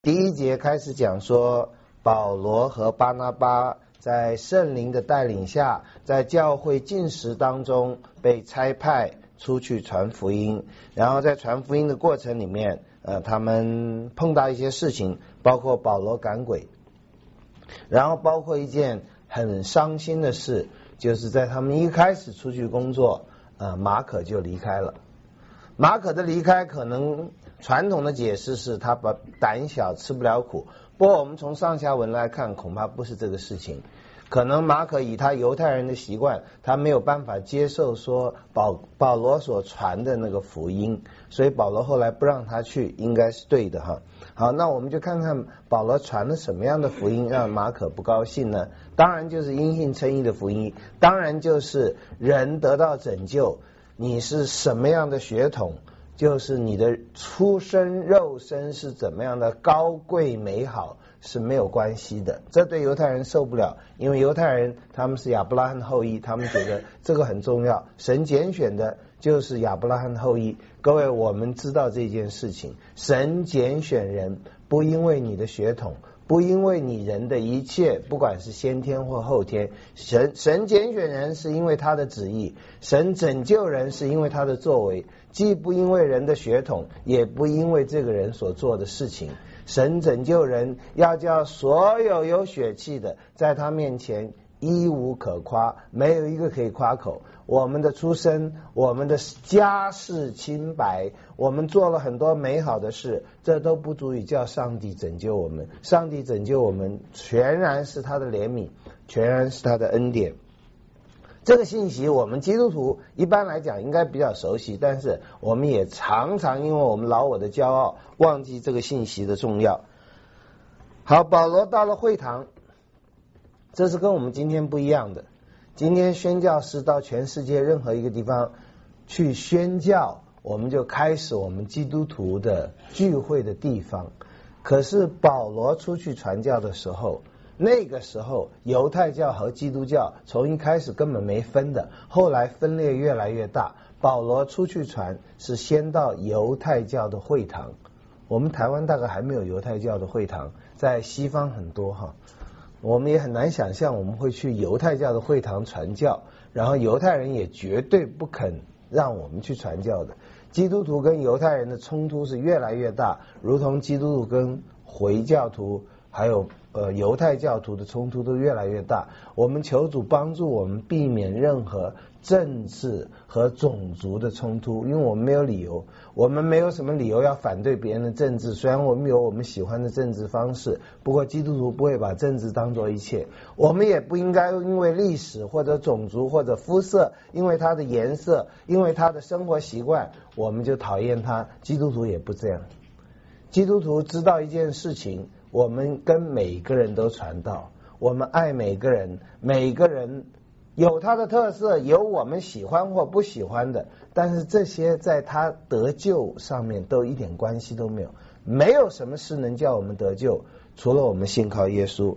第一节开始讲说，保罗和巴拿巴在圣灵的带领下，在教会禁食当中被差派出去传福音，然后在传福音的过程里面，他们碰到一些事情，包括保罗赶鬼，然后包括一件很伤心的事，就是在他们一开始出去工作，马可就离开了。马可的离开可能传统的解释是他胆小吃不了苦，不过我们从上下文来看，恐怕不是这个事情。可能马可以他犹太人的习惯，他没有办法接受说保罗所传的那个福音，所以保罗后来不让他去，应该是对的哈。好，那我们就看看保罗传了什么样的福音让马可不高兴呢？当然就是因信称义的福音，当然就是人得到拯救，你是什么样的血统，就是你的出生肉身是怎么样的高贵美好是没有关系的。这对犹太人受不了，因为犹太人他们是亚伯拉罕后裔，他们觉得这个很重要，神拣选的就是亚伯拉罕后裔。各位，我们知道这件事情，神拣选人不因为你的血统，不因为你人的一切，不管是先天或后天，神拣选人是因为他的旨意，神拯救人是因为他的作为，既不因为人的血统，也不因为这个人所做的事情。神拯救人要叫所有有血气的在他面前一无可夸，没有一个可以夸口。我们的出身，我们的家世清白，我们做了很多美好的事，这都不足以叫上帝拯救我们。上帝拯救我们全然是他的怜悯，全然是他的恩典。这个信息我们基督徒一般来讲应该比较熟悉，但是我们也常常因为我们老我的骄傲忘记这个信息的重要。好，保罗到了会堂，这是跟我们今天不一样的。今天宣教士到全世界任何一个地方去宣教，我们就开始我们基督徒的聚会的地方。可是保罗出去传教的时候，那个时候犹太教和基督教从一开始根本没分的，后来分裂越来越大。保罗出去传是先到犹太教的会堂，我们台湾大概还没有犹太教的会堂，在西方很多哈。我们也很难想象我们会去犹太教的会堂传教，然后犹太人也绝对不肯让我们去传教的。基督徒跟犹太人的冲突是越来越大，如同基督徒跟回教徒还有犹太教徒的冲突都越来越大。我们求主帮助我们避免任何政治和种族的冲突，因为我们没有理由，我们没有什么理由要反对别人的政治，虽然我们有我们喜欢的政治方式，不过基督徒不会把政治当作一切。我们也不应该因为历史或者种族或者肤色，因为它的颜色，因为他的生活习惯，我们就讨厌他。基督徒也不这样。基督徒知道一件事情，我们跟每个人都传道，我们爱每个人，每个人有他的特色，有我们喜欢或不喜欢的，但是这些在他得救上面都一点关系都没有。没有什么事能叫我们得救，除了我们信靠耶稣。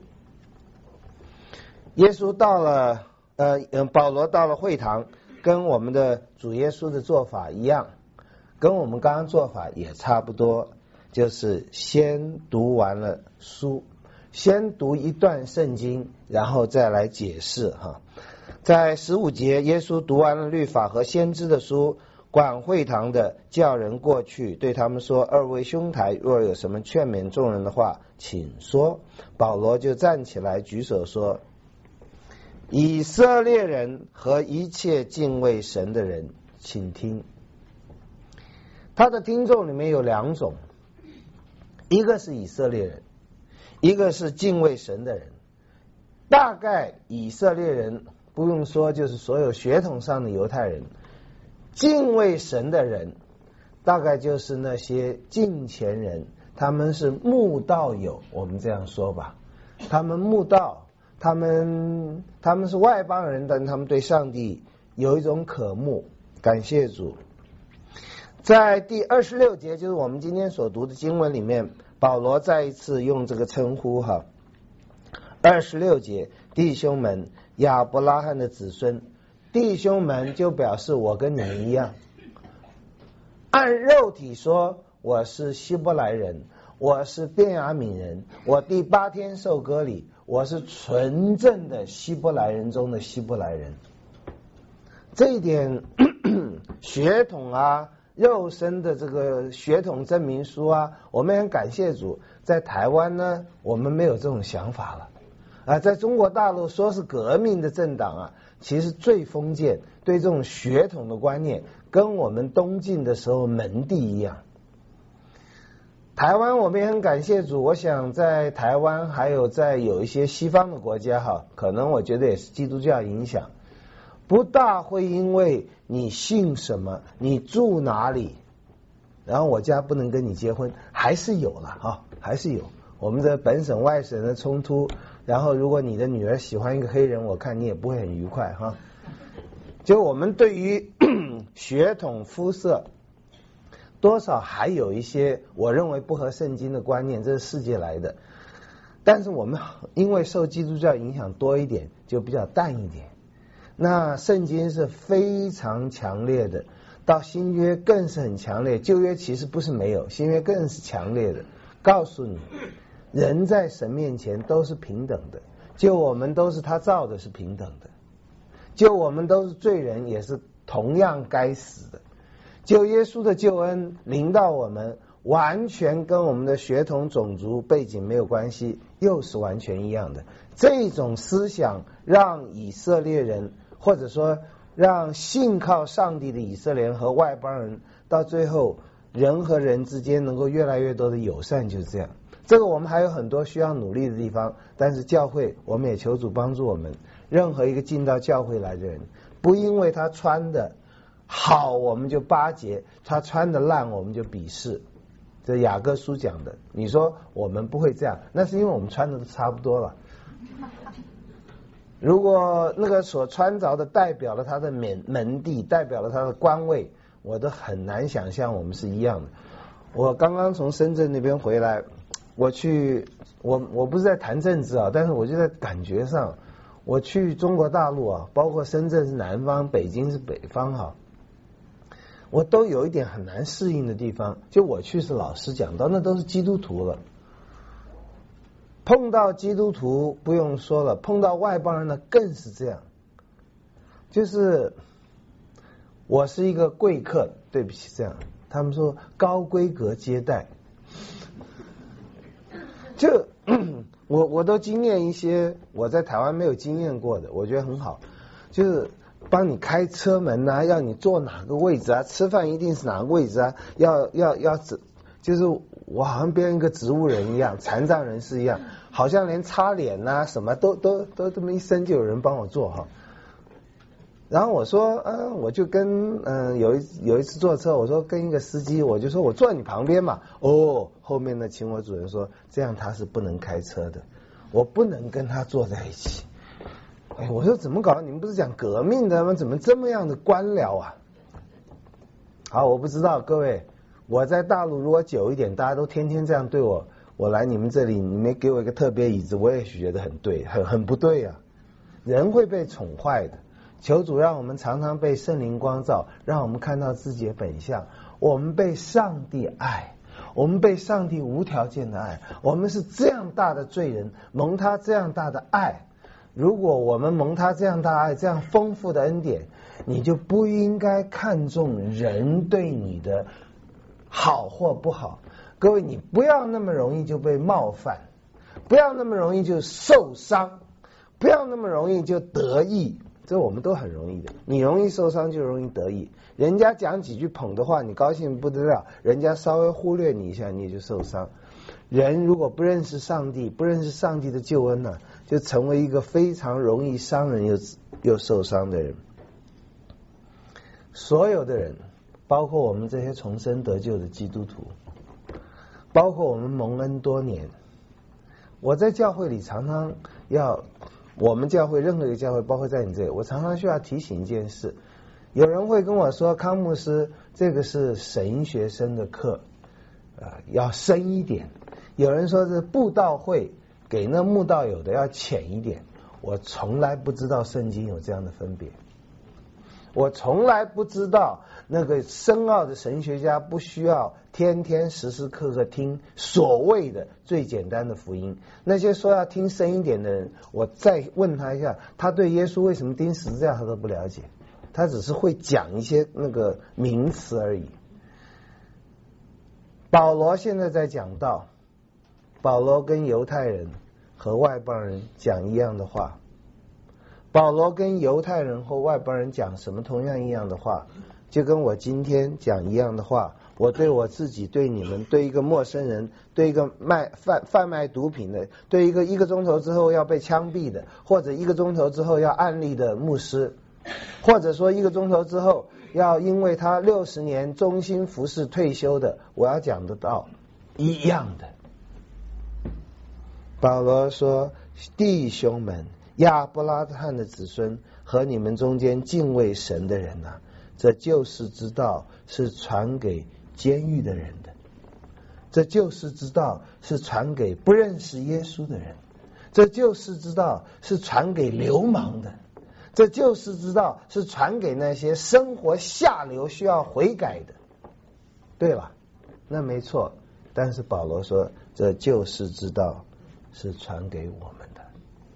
耶稣到了保罗到了会堂，跟我们的主耶稣的做法一样，跟我们刚刚做法也差不多，就是先读完了书，先读一段圣经，然后再来解释哈。在15节，耶稣读完了律法和先知的书，管会堂的叫人过去，对他们说：二位兄台，若有什么劝勉众人的话，请说。保罗就站起来举手说：以色列人和一切敬畏神的人，请听。他的听众里面有两种，一个是以色列人，一个是敬畏神的人。大概以色列人不用说，就是所有血统上的犹太人。敬畏神的人大概就是那些敬虔人，他们是慕道友，我们这样说吧，他们慕道，他们是外邦人，但他们对上帝有一种渴慕。感谢主。在第26节，就是我们今天所读的经文里面，保罗再一次用这个称呼哈。26节，弟兄们，亚伯拉罕的子孙。弟兄们就表示我跟你们一样，按肉体说我是希伯来人， 我是便雅悯人，我第8天受割礼，我是纯正的希伯来人中的希伯来人。这一点血统啊，肉身的这个血统证明书啊，我们很感谢主，在台湾呢，我们没有这种想法了啊。在中国大陆说是革命的政党啊，其实最封建，对这种血统的观念，跟我们东晋的时候门第一样。台湾我们也很感谢主，我想在台湾还有在有一些西方的国家哈，可能我觉得也是基督教影响，不大会因为你姓什么，你住哪里，然后我家不能跟你结婚，还是有了哈，还是有我们的本省外省的冲突。然后如果你的女儿喜欢一个黑人，我看你也不会很愉快哈。就我们对于血统肤色多少还有一些我认为不合圣经的观念，这是世界来的。但是我们因为受基督教影响多一点，就比较淡一点。那圣经是非常强烈的，到新约更是很强烈，旧约其实不是没有，新约更是强烈的，告诉你人在神面前都是平等的，就我们都是他造的，是平等的，就我们都是罪人，也是同样该死的。就耶稣的救恩临到我们，完全跟我们的血统种族背景没有关系，又是完全一样的。这种思想让以色列人，或者说让信靠上帝的以色列人和外邦人，到最后人和人之间能够越来越多的友善，就是这样。这个我们还有很多需要努力的地方，但是教会我们也求主帮助我们，任何一个进到教会来的人，不因为他穿的好我们就巴结，他穿的烂我们就鄙视。这雅各书讲的，你说我们不会这样，那是因为我们穿的都差不多了。如果那个所穿着的代表了他的门第，代表了他的官位，我都很难想象我们是一样的。我刚刚从深圳那边回来，我不是在谈政治啊，但是我就在感觉上，我去中国大陆啊，包括深圳是南方，北京是北方哈，我都有一点很难适应的地方。就我去是老师讲到，那都是基督徒了，碰到基督徒不用说了，碰到外邦人呢更是这样。就是我是一个贵客，对不起，这样他们说高规格接待，就我都经验一些我在台湾没有经验过的，我觉得很好，就是帮你开车门啊，要你坐哪个位置啊，吃饭一定是哪个位置啊，要就是我好像变一个植物人一样，残障人士一样，好像连擦脸啊什么都这么一声就有人帮我做哈。然后我说我就跟有一次坐车，我说跟一个司机，我就说我坐你旁边嘛。哦，后面的请我主人说这样他是不能开车的，我不能跟他坐在一起。哎，我说怎么搞？你们不是讲革命的吗？怎么这么样的官僚啊？好，我不知道各位，我在大陆如果久一点，大家都天天这样对我，我来你们这里，你没给我一个特别椅子，我也许觉得很对，很不对啊。人会被宠坏的。求主让我们常常被圣灵光照，让我们看到自己的本相。我们被上帝爱，我们被上帝无条件的爱，我们是这样大的罪人，蒙他这样大的爱。如果我们蒙他这样大爱，这样丰富的恩典，你就不应该看重人对你的好或不好。各位，你不要那么容易就被冒犯，不要那么容易就受伤，不要那么容易就得意。这我们都很容易的，你容易受伤就容易得意，人家讲几句捧的话你高兴不得了，人家稍微忽略你一下你也就受伤。人如果不认识上帝，不认识上帝的救恩呢，就成为一个非常容易伤人又受伤的人。所有的人，包括我们这些重生得救的基督徒，包括我们蒙恩多年，我在教会里常常我们教会任何一个教会，包括在你这里，我常常需要提醒一件事。有人会跟我说，康牧师，这个是神学生的课，要深一点。有人说是布道会，给那慕道友的要浅一点。我从来不知道圣经有这样的分别。 我从来不知道那个深奥的神学家不需要天天时时刻刻听所谓的最简单的福音。那些说要听深一点的人，我再问他一下，他对耶稣为什么钉十字架他都不了解，他只是会讲一些那个名词而已。保罗现在在讲道，保罗跟犹太人和外邦人讲一样的话。保罗跟犹太人或外邦人讲什么同样一样的话，就跟我今天讲一样的话。我对我自己，对你们，对一个陌生人，对一个贩卖毒品的，对一个钟头之后要被枪毙的，或者一个钟头之后要按立的牧师，或者说一个钟头之后要因为他60年忠心服侍退休的，我要讲得到一样的。保罗说，弟兄们，亚伯拉罕的子孙和你们中间敬畏神的人啊，这救世之道是传给监狱的人的，这救世之道是传给不认识耶稣的人，这救世之道是传给流氓的，这救世之道是传给那些生活下流需要悔改的。对了，那没错，但是保罗说，这救世之道是传给我们的。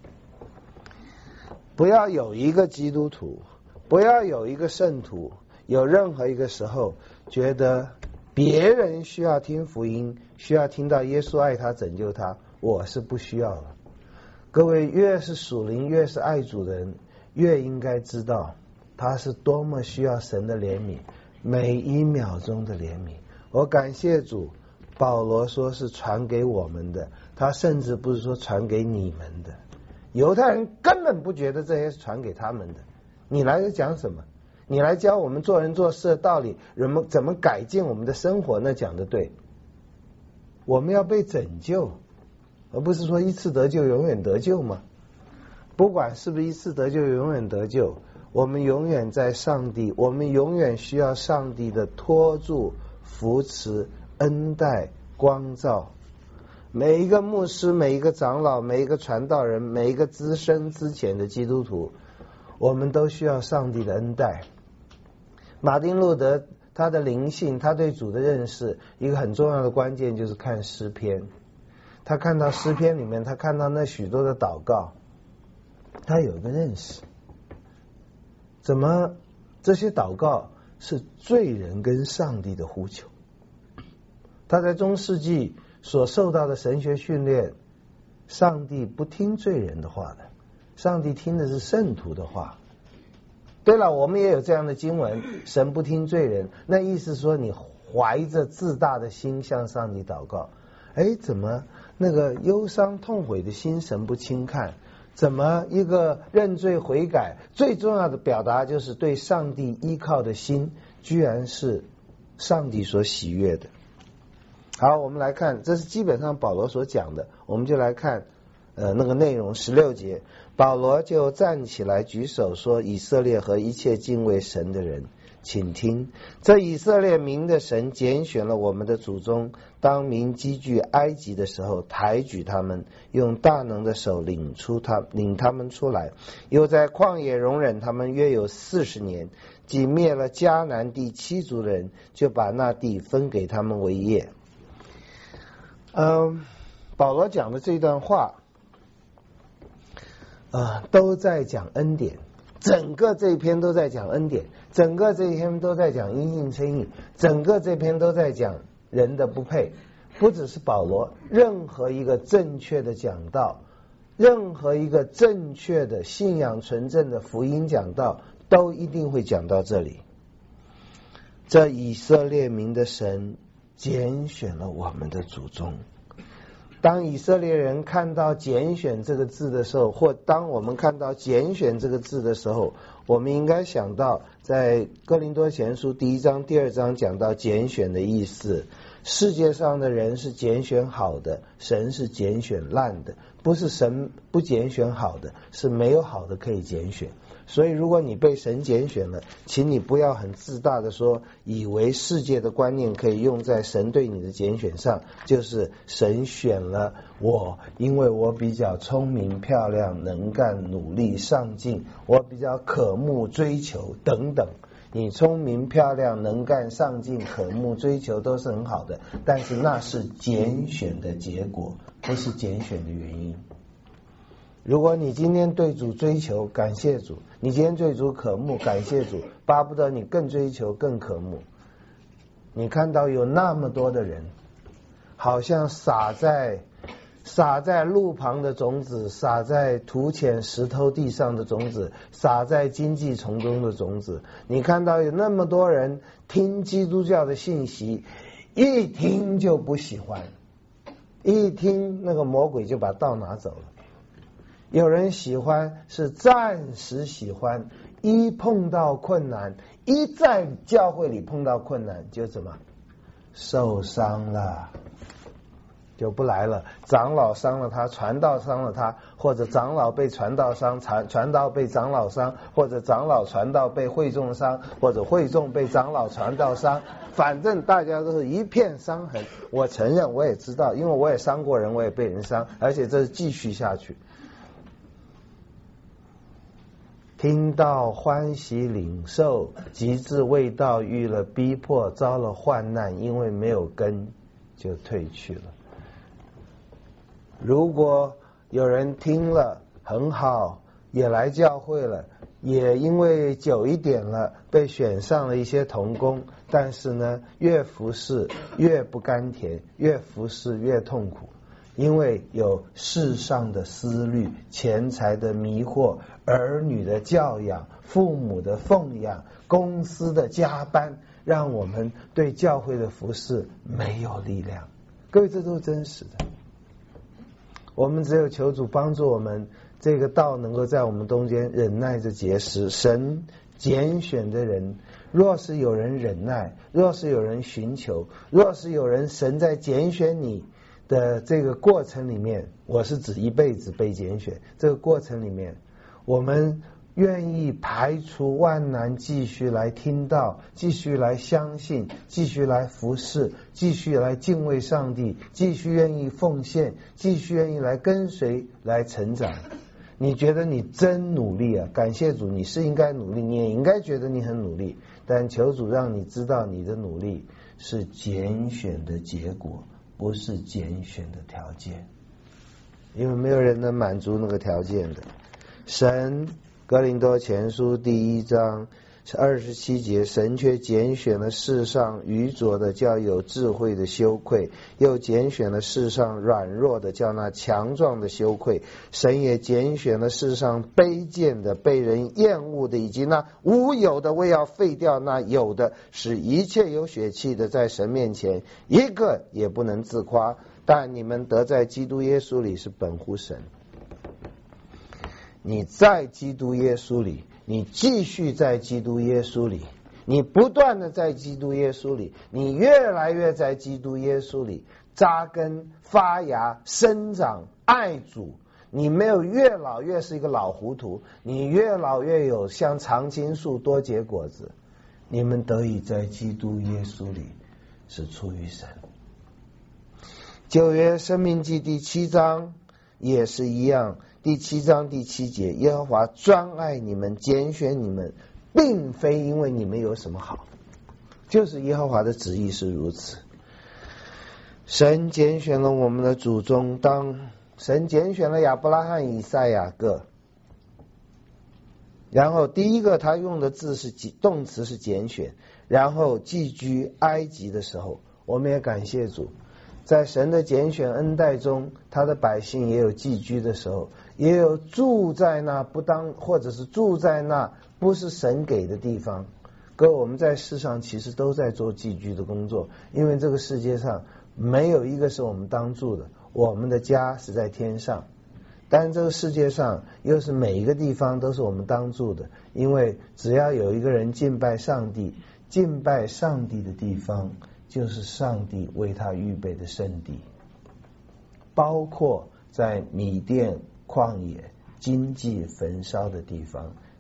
不要有一个基督徒，不要有一个圣徒，有任何一个时候觉得别人需要听福音，需要听到耶稣爱他拯救他，我是不需要的。各位，越是属灵越是爱主的人，越应该知道他是多么需要神的怜悯，每一秒钟的怜悯。我感谢主，保罗说是传给我们的，他甚至不是说传给你们的。犹太人根本不觉得这些是传给他们的，你来讲什么？你来教我们做人做事的道理，人们怎么改进我们的生活，那讲得对。我们要被拯救，而不是说一次得救永远得救吗？不管是不是一次得救永远得救，我们永远在上帝，我们永远需要上帝的托住、扶持、恩待、光照。每一个牧师，每一个长老，每一个传道人，每一个资深资浅的基督徒，我们都需要上帝的恩待。马丁路德他的灵性，他对主的认识，一个很重要的关键就是看诗篇。他看到诗篇里面，他看到那许多的祷告，他有一个认识，怎么这些祷告是罪人跟上帝的呼求。他在中世纪所受到的神学训练，上帝不听罪人的话的，上帝听的是圣徒的话。对了，我们也有这样的经文，神不听罪人，那意思说你怀着自大的心向上帝祷告，怎么那个忧伤痛悔的心神不轻看？怎么一个认罪悔改最重要的表达就是对上帝依靠的心，居然是上帝所喜悦的。好，我们来看，这是基本上保罗所讲的，我们就来看那个内容16节，保罗就站起来举手说，以色列和一切敬畏神的人，请听，这以色列民的神拣选了我们的祖宗，当民积聚埃及的时候，抬举他们，用大能的手领他们出来，又在旷野容忍他们约有40年，既灭了迦南地7族人，就把那地分给他们为业。保罗讲的这段话都在讲恩典，整个这一篇都在讲恩典，整个这一篇都在讲因信称义，整个这篇都在讲人的不配。不只是保罗，任何一个正确的讲道，任何一个正确的信仰纯正的福音讲道，都一定会讲到这里。这以色列民的神拣选了我们的祖宗。当以色列人看到拣选这个字的时候，或当我们看到拣选这个字的时候，我们应该想到在哥林多前书1章2章讲到拣选的意思。世界上的人是拣选好的，神是拣选烂的，不是神不拣选好的，是没有好的可以拣选。 所以如果你被神拣选了，请你不要很自大的说，以为世界的观念可以用在神对你的拣选上，就是神选了我，因为我比较聪明漂亮能干努力上进，我比较渴慕追求等等。你聪明漂亮能干上进渴慕追求都是很好的，但是那是拣选的结果，不是拣选的原因。如果你今天对主追求，感谢主；你今天对主渴慕，感谢主，巴不得你更追求更渴慕。你看到有那么多的人，好像撒在路旁的种子，撒在土浅石头地上的种子，撒在荆棘丛中的种子。你看到有那么多人听基督教的信息，一听就不喜欢，一听那个魔鬼就把道拿走了。有人喜欢是暂时喜欢，一碰到困难，一在教会里碰到困难就怎么受伤了，就不来了。长老伤了他，传道伤了他，或者长老被传道伤，传道被长老伤，或者长老传道被会众伤，或者会众被长老传道伤，反正大家都是一片伤痕。我承认，我也知道，因为我也伤过人，我也被人伤，而且这是继续下去。听到欢喜领受，极致未到，遇了逼迫，遭了患难，因为没有根就退去了。如果有人听了很好，也来教会了，也因为久一点了被选上了一些同工，但是呢，越服侍越不甘甜，越服侍越痛苦，因为有世上的思虑、钱财的迷惑、儿女的教养、父母的奉养、公司的加班，让我们对教会的服事没有力量。各位，这都是真实的。我们只有求主帮助我们，这个道能够在我们中间忍耐着结实。神拣选的人，若是有人忍耐，若是有人寻求，若是有人神在拣选你的这个过程里面，我是指一辈子被拣选，这个过程里面，我们愿意排除万难，继续来听道，继续来相信，继续来服侍，继续来敬畏上帝，继续愿意奉献，继续愿意来跟随，来成长。你觉得你真努力啊？感谢主，你是应该努力，你也应该觉得你很努力，但求主让你知道，你的努力是拣选的结果，不是拣选的条件，因为没有人能满足那个条件的。神哥林多前书第1章27节，神却拣选了世上愚拙的，叫有智慧的羞愧；又拣选了世上软弱的，叫那强壮的羞愧。神也拣选了世上卑贱的、被人厌恶的，以及那无有的，为要废掉那有的，使一切有血气的在神面前一个也不能自夸。但你们得在基督耶稣里是本乎神。你在基督耶稣里，你继续在基督耶稣里，你不断的在基督耶稣里，你越来越在基督耶稣里扎根发芽生长爱主。你没有越老越是一个老糊涂，你越老越有像常青树多结果子。你们得以在基督耶稣里是出于神。旧约申命记第7章也是一样，第7章第7节，耶和华专爱你们，拣选你们，并非因为你们有什么好，就是耶和华的旨意是如此。神拣选了我们的祖宗，当神拣选了亚伯拉罕、以撒、雅各，然后第一个他用的字是动词是拣选，然后寄居埃及的时候，我们也感谢主，在神的拣选恩待中，他的百姓也有寄居的时候，也有住在那不当，或者是住在那不是神给的地方。各位，我们在世上其实都在做寄居的工作，因为这个世界上没有一个是我们当住的，我们的家是在天上，但这个世界上又是每一个地方都是我们当住的，因为只要有一个人敬拜上帝，敬拜上帝的地方就是上帝为他预备的圣地，包括在米甸旷野经济焚烧的地方，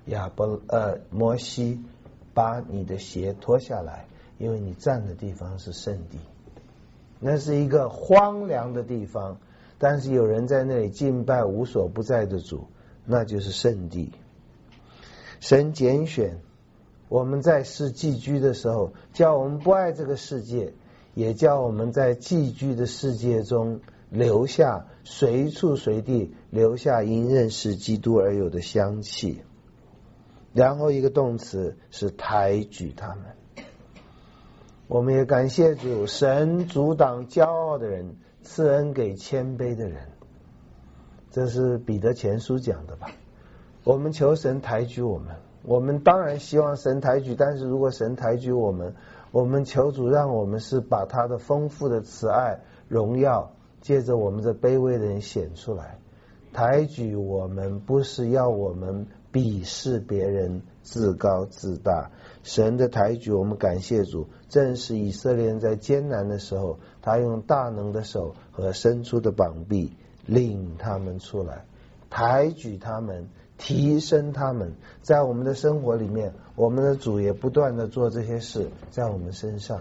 摩西把你的鞋脱下来，因为你站的地方是圣地。那是一个荒凉的地方，但是有人在那里敬拜无所不在的主，那就是圣地。神拣选我们在世寄居的时候，叫我们不爱这个世界，也叫我们在寄居的世界中留下随处随地留下因认识基督而有的香气。然后一个动词是抬举他们。我们也感谢主，神阻挡骄傲的人，赐恩给谦卑的人。这是彼得前书讲的吧？我们求神抬举我们，我们当然希望神抬举，但是如果神抬举我们，我们求主让我们是把他的丰富的慈爱荣耀借着我们这卑微的人显出来。抬举我们不是要我们鄙视别人自高自大，神的抬举我们感谢主，正是以色列人在艰难的时候，他用大能的手和伸出的膀臂领他们出来，抬举他们，提升他们。在我们的生活里面，我们的主也不断的做这些事在我们身上。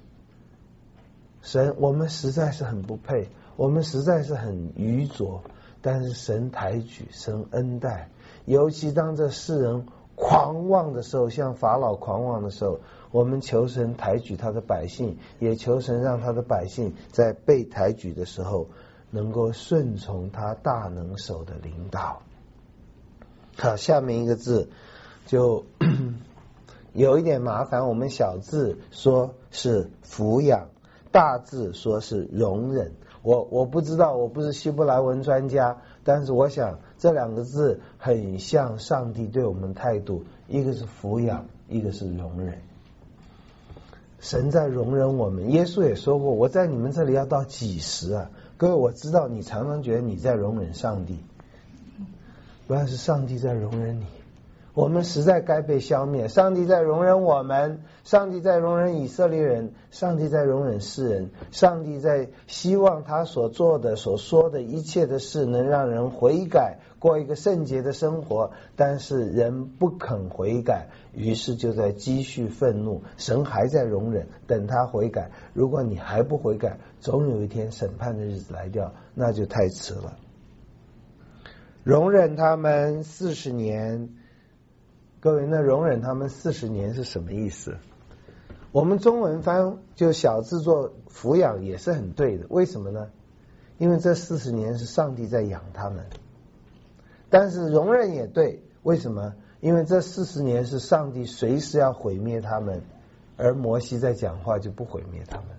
神，我们实在是很不配，我们实在是很愚拙，但是神抬举，神恩待。尤其当这世人狂妄的时候，像法老狂妄的时候，我们求神抬举他的百姓，也求神让他的百姓在被抬举的时候能够顺从他大能手的领导。好，下面一个字就有一点麻烦，我们小字说是抚养，大字说是容忍。我不知道，我不是希伯来文专家，但是我想这两个字很像上帝对我们态度，一个是抚养，一个是容忍。神在容忍我们，耶稣也说过，我在你们这里要到几时啊？各位，我知道你常常觉得你在容忍上帝，不然是上帝在容忍你。我们实在该被消灭，上帝在容忍我们，上帝在容忍以色列人，上帝在容忍世人，上帝在希望他所做的所说的一切的事能让人悔改，过一个圣洁的生活，但是人不肯悔改，于是就在积蓄愤怒。神还在容忍，等他悔改，如果你还不悔改，总有一天审判的日子来掉，那就太迟了。容忍他们40年，各位，那容忍他们40年是什么意思？我们中文翻就小字做抚养也是很对的，为什么呢？因为这40年是上帝在养他们。但是容忍也对，为什么？因为这40年是上帝随时要毁灭他们，而摩西在讲话就不毁灭他们。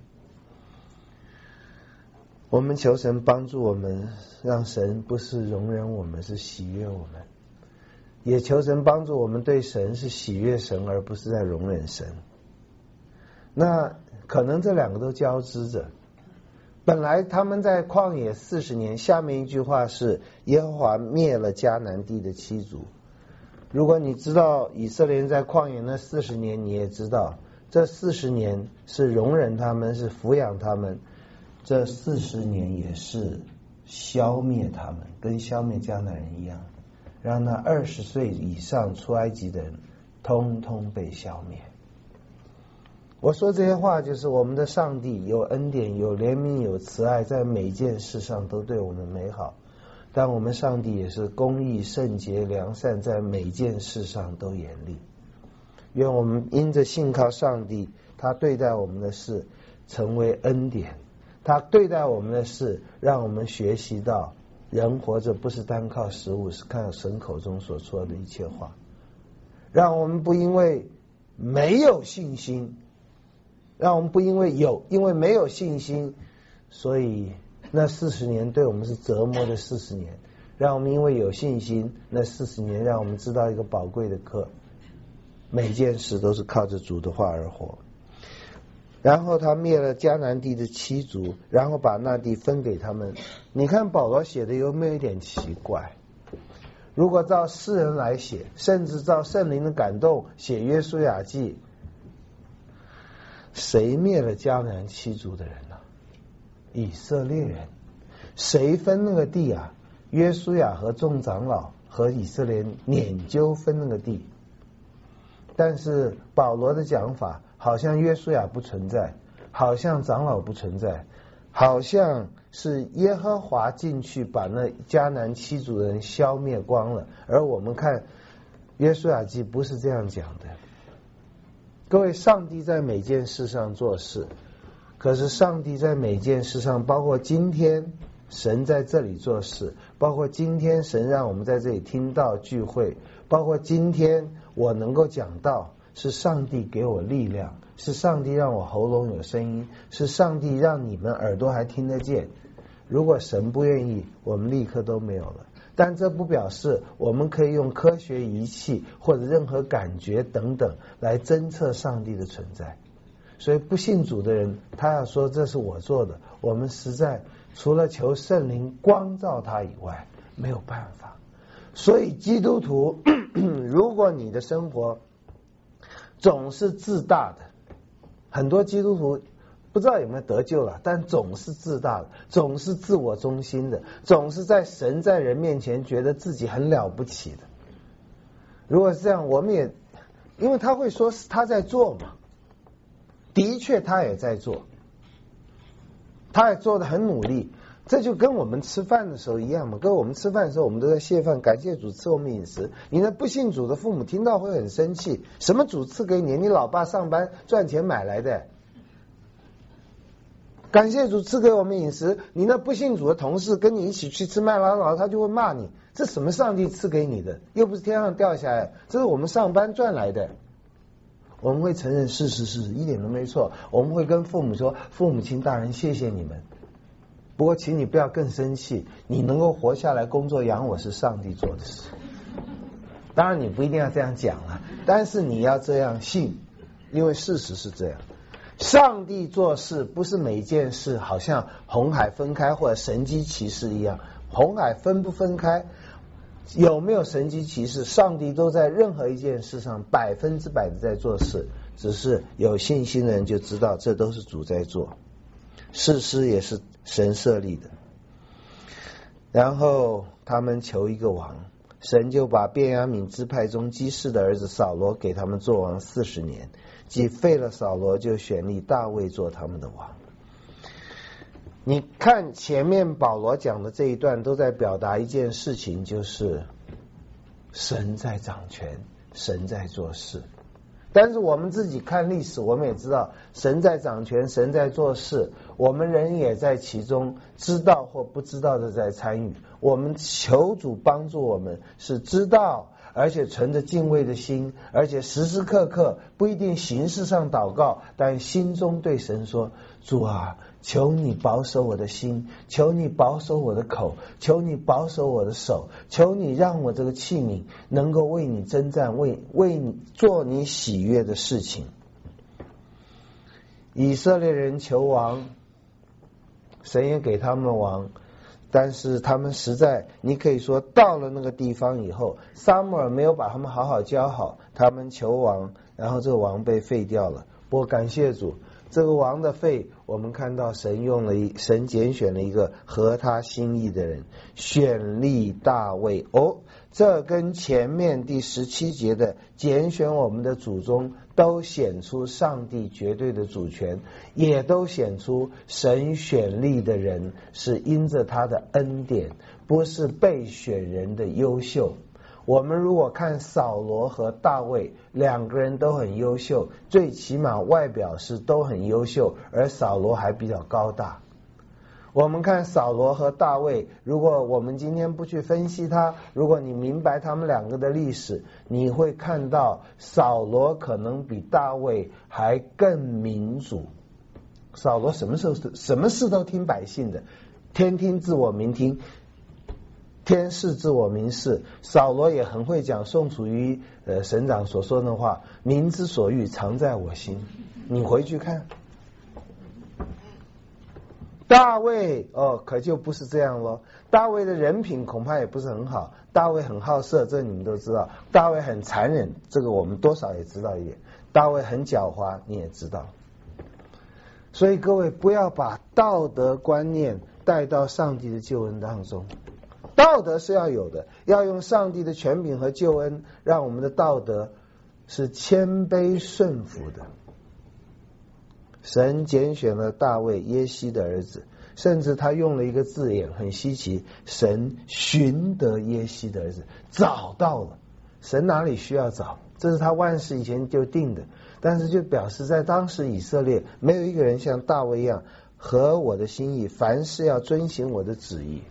我们求神帮助我们，让神不是容忍我们，是喜悦我们。也求神帮助我们对神是喜悦神，而不是在容忍神。那可能这两个都交织着。本来他们在旷野40年，下面一句话是耶和华灭了迦南地的7族。如果你知道以色列人在旷野那40年，你也知道这40年是容忍他们，是抚养他们，这40年也是消灭他们，跟消灭迦南人一样，让那20岁以上出埃及的人通通被消灭。我说这些话就是我们的上帝有恩典，有怜悯，有慈爱，在每件事上都对我们美好，但我们上帝也是公义、圣洁、良善，在每件事上都严厉。愿我们因着信靠上帝，他对待我们的事成为恩典，他对待我们的事让我们学习到人活着不是单靠食物，是靠神口中所说的一切话。让我们不因为没有信心，让我们不因为没有信心，所以那40年对我们是折磨的40年。让我们因为有信心，那40年让我们知道一个宝贵的课，每件事都是靠着主的话而活。然后他灭了迦南地的7族，然后把那地分给他们。你看保罗写的有没有一点奇怪？如果照诗人来写，甚至照圣灵的感动写约书亚记，谁灭了迦南7族的人呢？以色列人。谁分那个地啊？约书亚和众长老和以色列撵纠纷那个地。但是保罗的讲法好像约书亚不存在，好像长老不存在，好像是耶和华进去把那迦南七族人消灭光了。而我们看约书亚记不是这样讲的。各位，上帝在每件事上做事，可是上帝在每件事上，包括今天神在这里做事，包括今天神让我们在这里听到聚会，包括今天我能够讲道，是上帝给我力量，是上帝让我喉咙有声音，是上帝让你们耳朵还听得见。如果神不愿意，我们立刻都没有了。但这不表示我们可以用科学仪器或者任何感觉等等来侦测上帝的存在。所以不信主的人，他要说这是我做的，我们实在除了求圣灵光照他以外没有办法。所以基督徒如果你的生活总是自大的，很多基督徒不知道有没有得救了，但总是自大的，总是自我中心的，总是在神在人面前觉得自己很了不起的。如果是这样，我们也因为他会说是他在做嘛，的确他也在做，他也做得很努力。这就跟我们吃饭的时候一样嘛，跟我们吃饭的时候我们都在谢饭，感谢主赐我们饮食。你那不信主的父母听到会很生气，什么主赐给你？你老爸上班赚钱买来的。感谢主赐给我们饮食，你那不信主的同事跟你一起去吃麦当劳，他就会骂你，这什么上帝赐给你的，又不是天上掉下来，这是我们上班赚来的。我们会承认是一点都没错，我们会跟父母说，父母亲大人谢谢你们，不过请你不要更生气，你能够活下来工作养我是上帝做的事。当然你不一定要这样讲了，但是你要这样信，因为事实是这样。上帝做事不是每件事好像红海分开或者神机骑士一样，红海分不分开，有没有神机骑士，上帝都在任何一件事上100%的在做事，只是有信心的人就知道这都是主在做，士师也是神设立的。然后他们求一个王，神就把便雅悯支派中基士的儿子扫罗给他们做王40年，既废了扫罗，就选立大卫做他们的王。你看前面保罗讲的这一段都在表达一件事情，就是神在掌权，神在做事。但是我们自己看历史，我们也知道神在掌权，神在做事，我们人也在其中知道或不知道的在参与。我们求主帮助我们，是知道而且存着敬畏的心，而且时时刻刻不一定形式上祷告，但心中对神说，主啊，求你保守我的心，求你保守我的口，求你保守我的手，求你让我这个器皿能够为你征战，为你做你喜悦的事情。以色列人求王，神也给他们王，但是他们实在，你可以说到了那个地方以后，撒母耳没有把他们好好教好，他们求王，然后这个王被废掉了。不过感谢主，这个王的废，我们看到神拣选了一个合他心意的人，选立大卫。这跟前面第17节的拣选我们的祖宗都显出上帝绝对的主权，也都显出神选立的人是因着他的恩典，不是被选人的优秀。我们如果看扫罗和大卫，两个人都很优秀，最起码外表是都很优秀，而扫罗还比较高大。我们看扫罗和大卫，如果我们今天不去分析他，如果你明白他们两个的历史，你会看到扫罗可能比大卫还更民主。扫罗什么事都听百姓的，天听自我民听，天视自我民视。扫罗也很会讲宋楚瑜省长所说的话，民之所欲常在我心。你回去看大卫可就不是这样咯。大卫的人品恐怕也不是很好，大卫很好色，这你们都知道。大卫很残忍，这个我们多少也知道一点。大卫很狡猾，你也知道。所以各位不要把道德观念带到上帝的救恩当中。 道德是要有的，要用上帝的权柄和救恩，让我们的道德是谦卑顺服的。神拣选了大卫耶西的儿子，甚至他用了一个字眼很稀奇，神寻得耶西的儿子，找到了。神哪里需要找？这是他万事以前就定的，但是就表示在当时以色列没有一个人像大卫一样合我的心意，凡事要遵行我的旨意。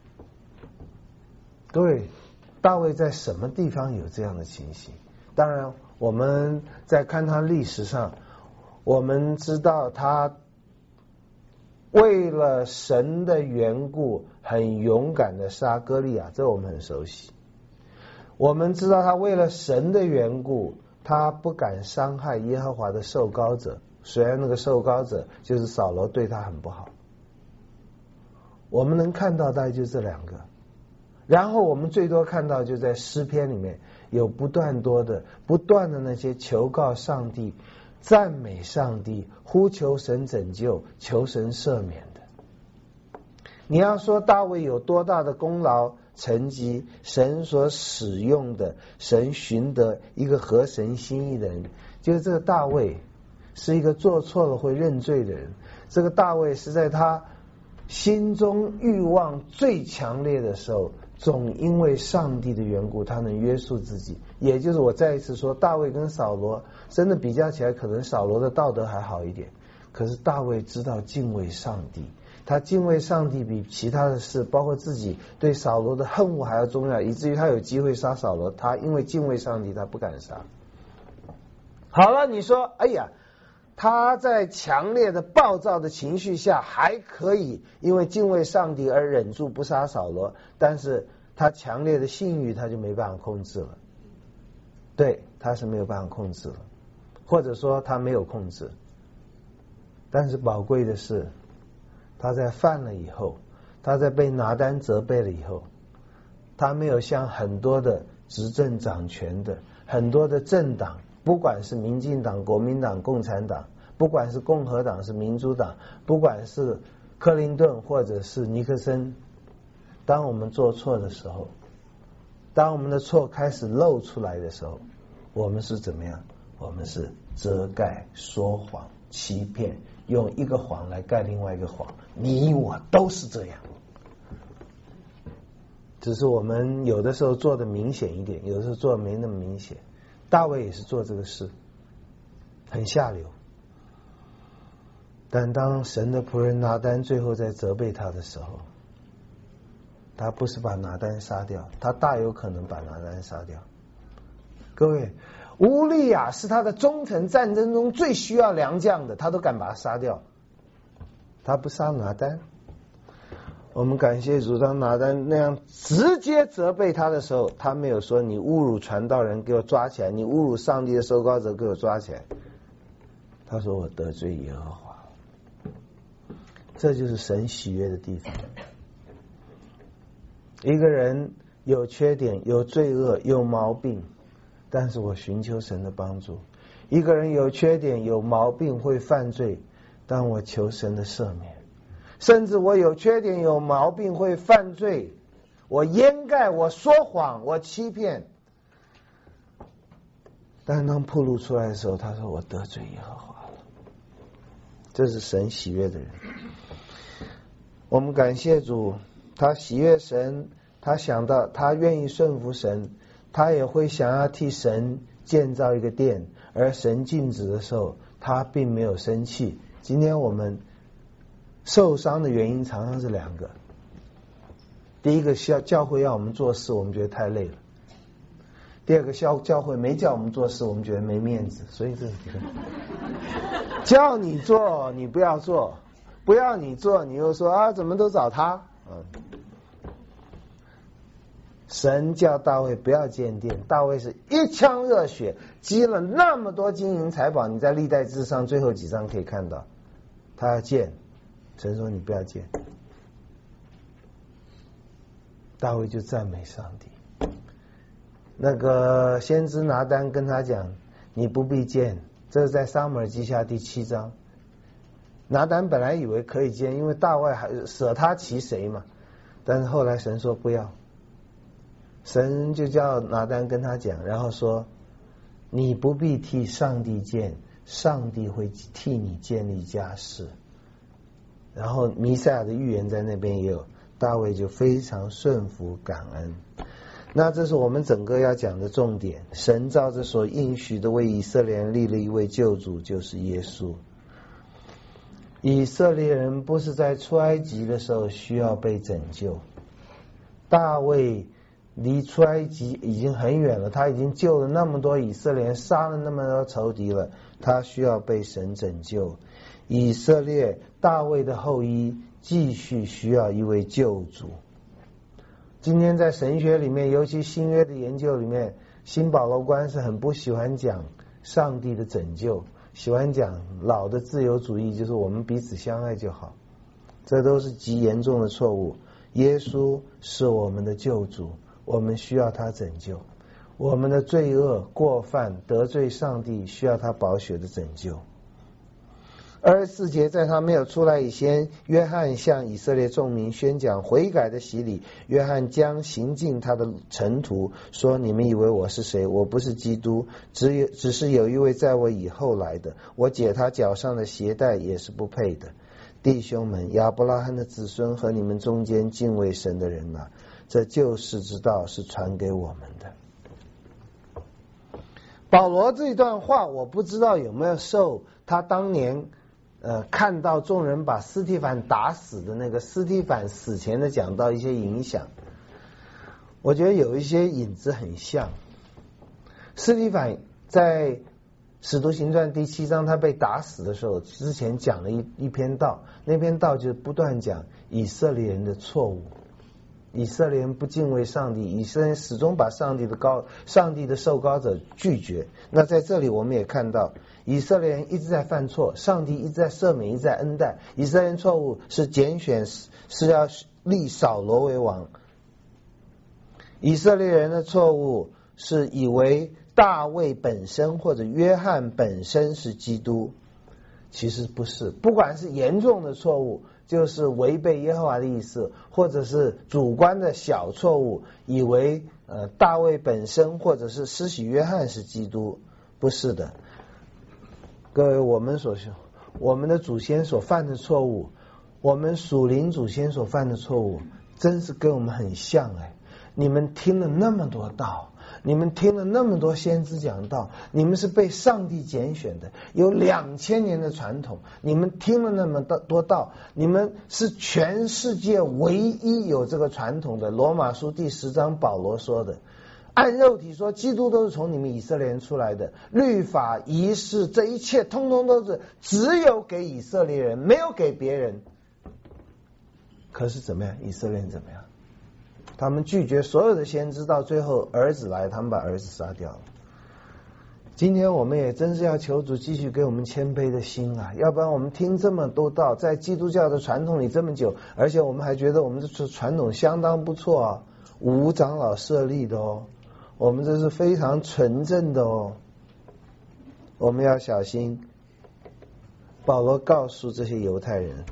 各位，大卫在什么地方有这样的情形？当然我们在看他历史上，我们知道他为了神的缘故很勇敢的杀歌利亚，这我们很熟悉。我们知道他为了神的缘故，他不敢伤害耶和华的受膏者，虽然那个受膏者就是扫罗对他很不好。我们能看到大概就这两个，然后我们最多看到就在诗篇里面有不断的那些求告上帝、赞美上帝、呼求神拯救、求神赦免的。你要说大卫有多大的功劳成绩，神所使用的，神寻得一个合神心意的人，就是这个大卫是一个做错了会认罪的人。这个大卫是在他心中欲望最强烈的时候，总因为上帝的缘故他能约束自己。也就是我再一次说，大卫跟扫罗真的比较起来，可能扫罗的道德还好一点，可是大卫知道敬畏上帝，他敬畏上帝比其他的事，包括自己对扫罗的恨恶还要重要，以至于他有机会杀扫罗，他因为敬畏上帝他不敢杀。好了，你说哎呀，他在强烈的暴躁的情绪下还可以因为敬畏上帝而忍住不杀扫罗，但是他强烈的性欲他就没办法控制了。对，他是没有办法控制了，或者说他没有控制。但是宝贵的是，他在犯了以后，他在被拿单责备了以后，他没有像很多的执政掌权的很多的政党，不管是民进党、国民党、共产党，不管是共和党是民主党，不管是克林顿或者是尼克森，当我们做错的时候，当我们的错开始露出来的时候，我们是怎么样？我们是遮盖、说谎、欺骗，用一个谎来盖另外一个谎，你我都是这样。只是我们有的时候做的明显一点，有的时候做的没那么明显。大卫也是做这个事，很下流。但当神的仆人拿单最后在责备他的时候，他不是把拿单杀掉，他大有可能把拿单杀掉。各位，乌利亚是他的忠臣，战争中最需要良将的，他都敢把他杀掉，他不杀拿单。我们感谢主，当拿单那样直接责备他的时候，他没有说你侮辱传道人给我抓起来，你侮辱上帝的受膏者给我抓起来，他说我得罪耶和华。这就是神喜悦的地方。一个人有缺点、有罪恶、有毛病，但是我寻求神的帮助。一个人有缺点、有毛病，会犯罪，但我求神的赦免。甚至我有缺点、有毛病，会犯罪，我掩盖、我说谎、我欺骗，但当暴露出来的时候，他说我得罪耶和华了。这是神喜悦的人。我们感谢主，他喜悦神，他想到他愿意顺服神，他也会想要替神建造一个殿，而神禁止的时候他并没有生气。今天我们受伤的原因常常是两个，第一个教会要我们做事，我们觉得太累了；第二个教会没叫我们做事，我们觉得没面子。所以这叫你做你不要做，不要你做你又说啊怎么都找他。神叫大卫不要建殿，大卫是一腔热血，积了那么多金银财宝，你在历代志上最后几章可以看到，他要建，神说你不要建，大卫就赞美上帝。那个先知拿单跟他讲你不必建，这是在撒母耳记下第7章。拿单本来以为可以建，因为大卫还舍他其谁嘛， 但是后来神说不要，神就叫拿单跟他讲，然后说你不必替上帝建，上帝会替你建立家室。然后弥赛亚的预言在那边也有，大卫就非常顺服感恩。那这是我们整个要讲的重点，神照着所应许的为以色列人立了一位救主，就是耶稣。以色列人不是在出埃及的时候需要被拯救，大卫离出埃及已经很远了，他已经救了那么多以色列人，杀了那么多仇敌了，他需要被神拯救。以色列大卫的后裔继续需要一位救主。今天在神学里面，尤其新约的研究里面，新保罗观是很不喜欢讲上帝的拯救，喜欢讲老的自由主义，就是我们彼此相爱就好，这都是极严重的错误。耶稣是我们的救主，我们需要他拯救，我们的罪恶过犯得罪上帝，需要他宝血的拯救。24节，在他没有出来以前，约翰向以色列众民宣讲悔改的洗礼。约翰将行进他的尘途，说你们以为我是谁？我不是基督，只是有一位在我以后来的，我解他脚上的鞋带也是不配的。弟兄们，亚伯拉罕的子孙和你们中间敬畏神的人啊，这救世之道是传给我们的。保罗这段话，我不知道有没有受他当年看到众人把司提反打死的那个司提反死前的讲道一些影响，我觉得有一些影子很像。司提反在使徒行传第7章他被打死的时候，之前讲了一篇道，那篇道就是不断讲以色列人的错误，以色列人不敬畏上帝，以色列人始终把上帝的受膏者拒绝。那在这里我们也看到以色列人一直在犯错，上帝一直在赦免，一直在恩待。以色列人错误是拣选，是要立扫罗为王。以色列人的错误是以为大卫本身或者约翰本身是基督，其实不是。不管是严重的错误，就是违背耶和华的意思，或者是主观的小错误，以为大卫本身或者是施洗约翰是基督，不是的。各位，我们的祖先所犯的错误，我们属灵祖先所犯的错误，真是跟我们很像哎！你们听了那么多道，你们听了那么多先知讲道，你们是被上帝拣选的，有2000年的传统，你们听了那么多道，你们是全世界唯一有这个传统的。罗马书第10章保罗说的，按肉体说，基督都是从你们以色列人出来的，律法仪式这一切通通都是只有给以色列人，没有给别人。可是怎么样？以色列人怎么样？他们拒绝所有的先知，到最后儿子来，他们把儿子杀掉了。今天我们也真是要求主继续给我们谦卑的心啊，要不然我们听这么多道，在基督教的传统里这么久，而且我们还觉得我们这传统相当不错啊，5长老设立的哦，我们这是非常纯正的哦，我们要小心。保罗告诉这些犹太人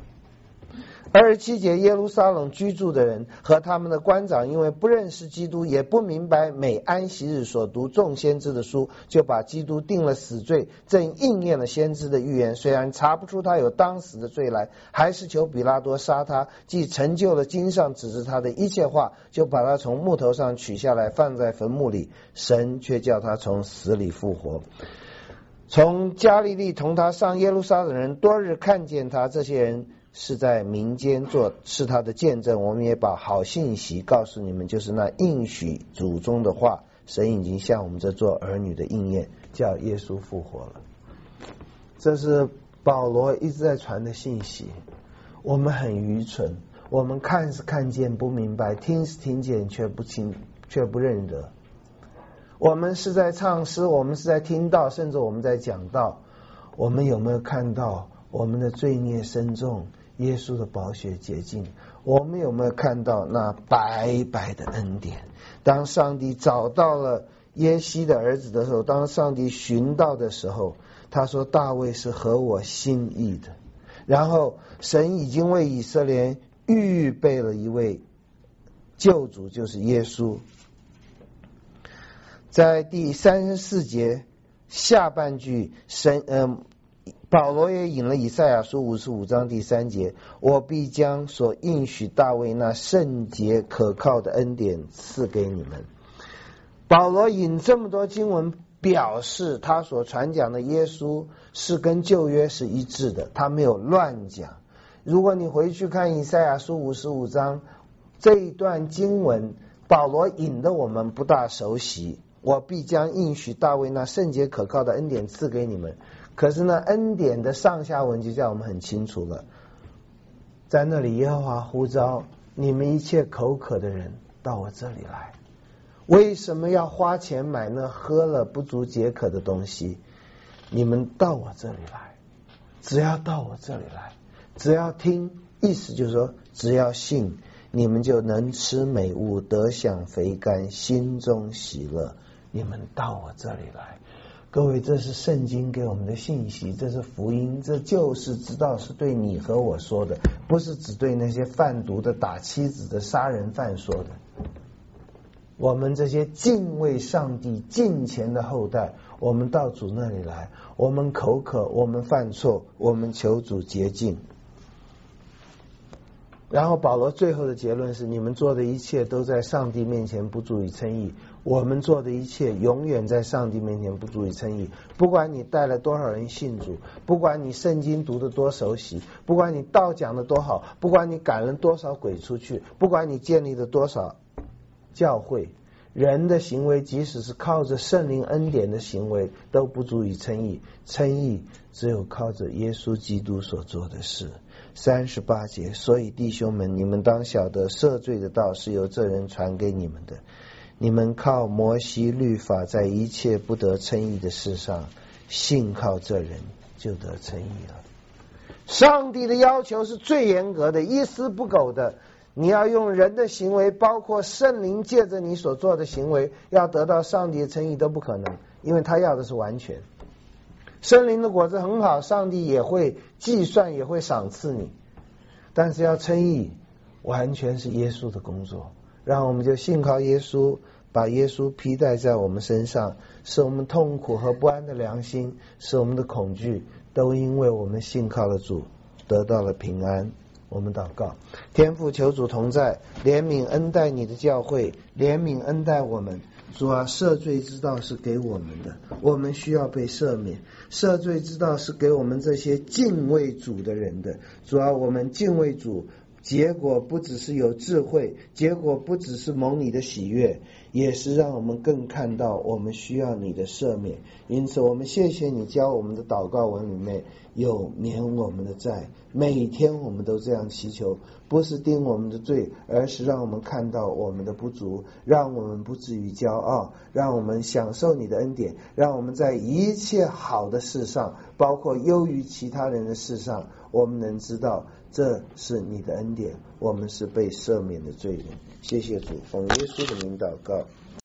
，27节，耶路撒冷居住的人和他们的官长，因为不认识基督，也不明白每安息日所读众先知的书，就把基督定了死罪，正应验了先知的预言。虽然查不出他有当死的罪来，还是求比拉多杀他，既成就了经上指示他的一切话，就把他从木头上取下来，放在坟墓里。神却叫他从死里复活。从加利利同他上耶路撒冷人多日看见他，这些人是在民间是他的见证。我们也把好信息告诉你们，就是那应许祖宗的话，神已经向我们这做儿女的应验，叫耶稣复活了。这是保罗一直在传的信息。我们很愚蠢，我们看是看见不明白，听是听见却不认得。我们是在唱诗，我们是在听道，甚至我们在讲道，我们有没有看到我们的罪孽深重，耶稣的宝血洁净？我们有没有看到那白白的恩典？当上帝找到了耶西的儿子的时候，当上帝寻到的时候，他说大卫是合我心意的。然后神已经为以色列预备了一位救主就是耶稣。在第34节下半句，保罗也引了以赛亚书55章第3节，我必将所应许大卫那圣洁可靠的恩典赐给你们。保罗引这么多经文，表示他所传讲的耶稣是跟旧约是一致的，他没有乱讲。如果你回去看以赛亚书55章这一段经文，保罗引的我们不大熟悉，我必将应许大卫那圣洁可靠的恩典赐给你们。可是呢，恩典的上下文就叫我们很清楚了，在那里耶和华呼召你们一切口渴的人到我这里来。为什么要花钱买那喝了不足解渴的东西？你们到我这里来，只要到我这里来，只要听，意思就是说只要信，你们就能吃美物，得享肥甘，心中喜乐。你们到我这里来。各位，这是圣经给我们的信息，这是福音，这就是知道是对你和我说的，不是只对那些贩毒的、打妻子的、杀人犯说的。我们这些敬畏上帝、敬虔的后代，我们到主那里来，我们口渴，我们犯错，我们求主洁净。然后保罗最后的结论是，你们做的一切都在上帝面前不足以称义，我们做的一切永远在上帝面前不足以称义。不管你带了多少人信主，不管你圣经读得多熟悉，不管你道讲得多好，不管你赶了多少鬼出去，不管你建立了多少教会，人的行为即使是靠着圣灵恩典的行为都不足以称义，称义只有靠着耶稣基督所做的事。38节，所以弟兄们，你们当晓得赦罪的道是由这人传给你们的，你们靠摩西律法在一切不得称义的事上信靠这人，就得称义了。上帝的要求是最严格的，一丝不苟的。你要用人的行为，包括圣灵借着你所做的行为，要得到上帝的称义都不可能，因为他要的是完全。圣灵的果子很好，上帝也会计算，也会赏赐你，但是要称义完全是耶稣的工作。让我们就信靠耶稣，把耶稣披戴在我们身上，使我们痛苦和不安的良心，使我们的恐惧都因为我们信靠了主得到了平安。我们祷告，天父，求主同在，怜悯恩待你的教会，怜悯恩待我们。主啊，赦罪之道是给我们的，我们需要被赦免。赦罪之道是给我们这些敬畏主的人的。主啊，我们敬畏主，结果不只是有智慧，结果不只是蒙你的喜悦，也是让我们更看到我们需要你的赦免。因此我们谢谢你教我们的祷告文里面有免我们的债，每天我们都这样祈求，不是定我们的罪，而是让我们看到我们的不足，让我们不至于骄傲，让我们享受你的恩典，让我们在一切好的事上，包括优于其他人的事上，我们能知道这是你的恩典，我们是被赦免的罪人。谢谢主，奉耶稣的名祷告。